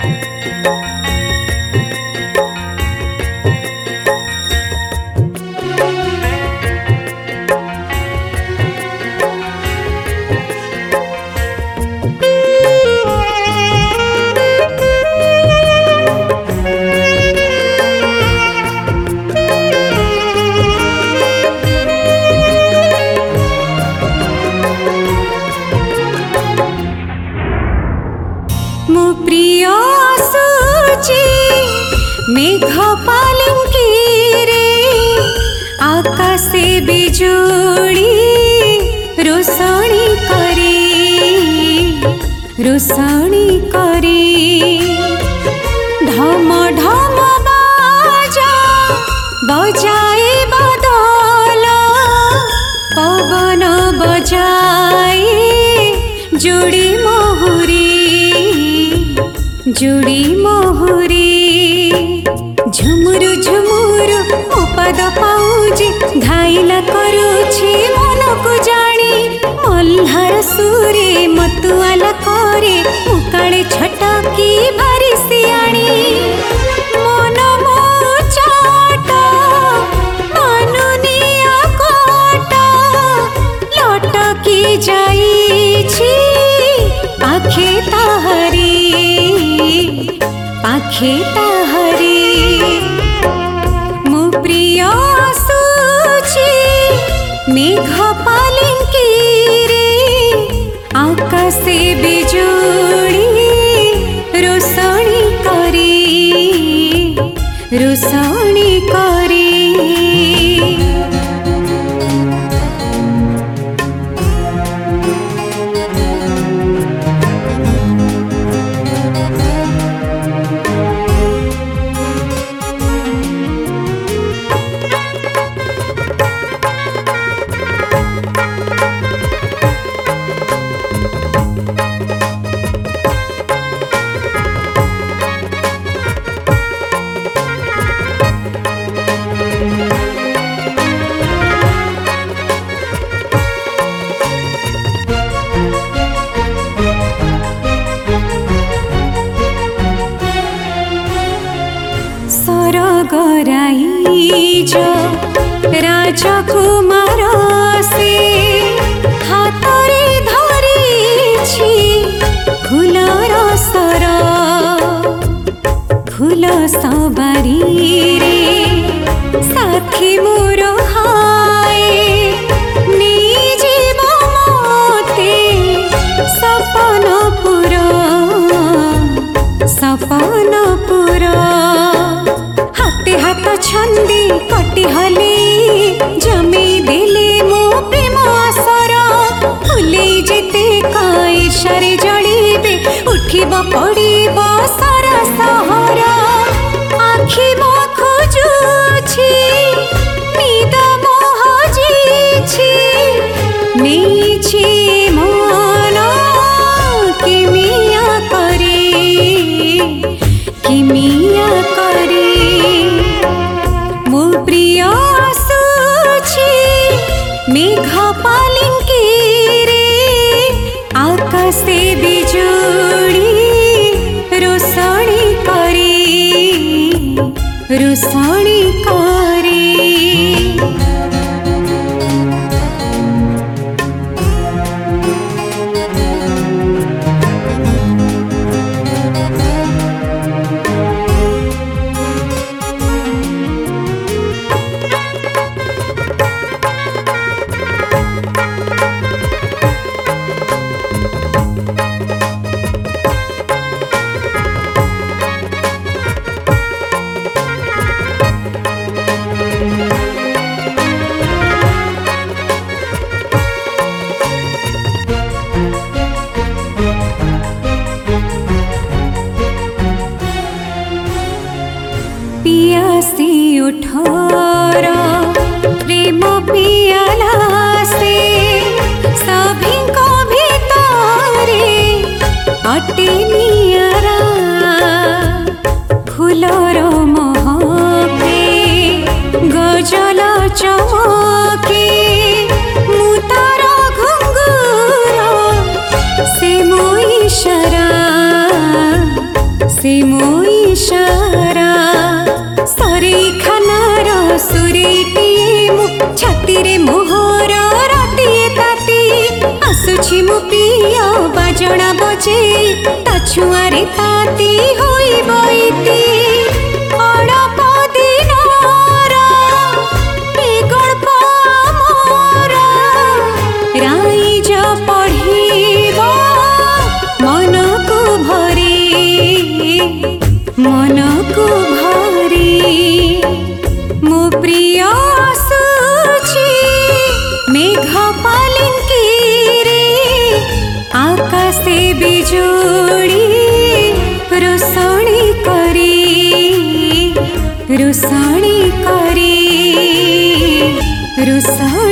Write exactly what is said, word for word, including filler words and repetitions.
मेघ पालंकी रे आकाशे बिजुड़ी रोषणी करी रोषणी करी ढम ढम बाजा बजाए बदल पवन बजाए जुड़ी महुरी जुड़ी महुरी झुमुरु झुमुरु पद पाउजी घाइला करुछि मन को जानी मल्हार सुरे मतुआला करे मुकाळे छटकी भारी सियाणी मन मोचाट मानुनिया कोट लटकी जाइछि पाखे ताहरी पाखे ताहरी मो प्रिय आसुछि मेघ पालंकी रे आकाशे बिजुड़ी रोषणी करी रोषणी करी गराइज राजकुमार से हातरे धरिछि फूलर सर फूल सवारी रे साथी मोर हाय निजीव मते सपन पुर सपन पुर हाथ छंदी कटी हले जमी देले मो प्रेम आसर फुले जेते काई सारे जड़ीबे उठिब पड़िब सारा सहर आखि मो खोजुछि निद मोह जिछि नेछि मन किमिया करी किमिया करी प्रिय आसुछि मेघ पालंकी रे आकाशे बिजुड़ी रोषणी करी रोषणी करी पियासी उठर प्रेम पियाला से सभी को भीतरे अटे नियरा फूलर महके गजल चमके मुतार घुंगुर से मो इशारा से मो इशारा सरे खानार सुरेटिए मु छाती रे मोहर रातिए ताती आसुछि मु पिया बाजणा बजे ता छुआरे ताती होई बइती अड़प दिनर ए गल्प मोर राइज पढ़िब मन को भरी मन को भरी मो प्रिय आसुछि मेघ पालिंकी रे आकाशे बिजुड़ी रोषणी करी रोषणी करी रोषणी